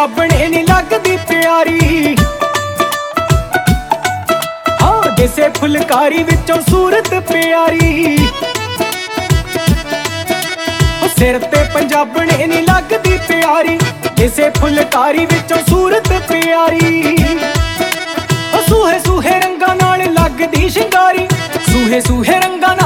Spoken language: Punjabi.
ਪੰਜਾਬਣੇ ਨੀ ਲੱਗਦੀ ਪਿਆਰੀ। ਹਾਂ ਦਿਸੇ ਫੁਲਕਾਰੀ ਵਿੱਚੋਂ ਸੂਰਤ ਪਿਆਰੀ। ਸਿਰ ਤੇ ਪੰਜਾਬਣੇ ਨੀ ਲੱਗਦੀ ਪਿਆਰੀ, ਦਿਸੇ ਫੁਲਕਾਰੀ ਵਿੱਚੋਂ ਸੂਰਤ ਪਿਆਰੀ। ਸੂਹੇ ਸੂਹੇ ਰੰਗਾਂ ਨਾਲ ਲੱਗਦੀ ਸ਼ਿੰਗਾਰੀ, ਸੂਹੇ ਸੂਹੇ ਰੰਗਾਂ